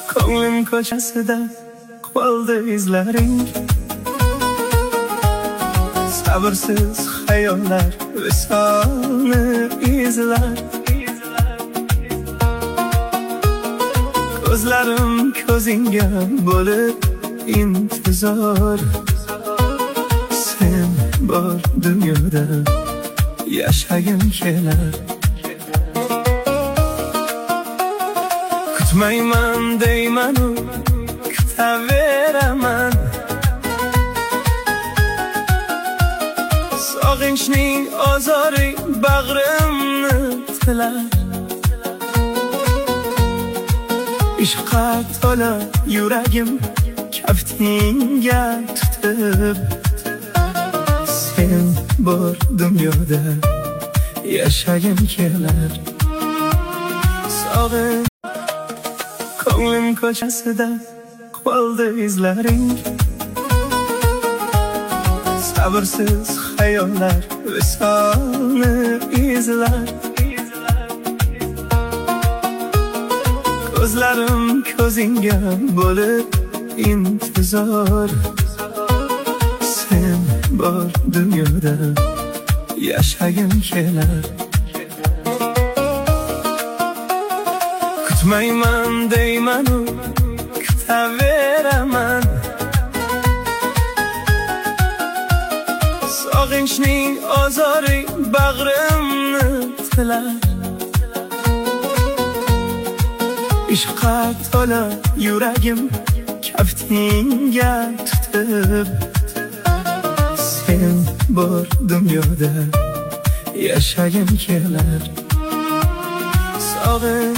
Ko'nglim ko'chasida qoldi izlaring, sabrsiz xayollar visolni izlar. Ko'zlarim ko'zingga bo'lib intizor. Sen bor dunyoda yashagim kelar. Kutmayman deymanu kutaveraman. Sog'inchning ozori bag'rimni tilar. Ishqqa to'la yuragim kaftingga tutib. Sen bor dunyoda yashagim kelar. Sog'in ko'nglim ko'chasida qoldi izlaring, sabrsiz xayollar visolni izlar. Ko'zlarim ko'zingga bo'lib intizor. Sen bor dunyoda yashagim kelar. Kutmayman deymanu kutaveraman. Sog'inchning ozori bag'rimni tilar. Ishqqa to'la yuragim kaftingga tutib. Sen bor dunyoda yashagim kelar. Sog'in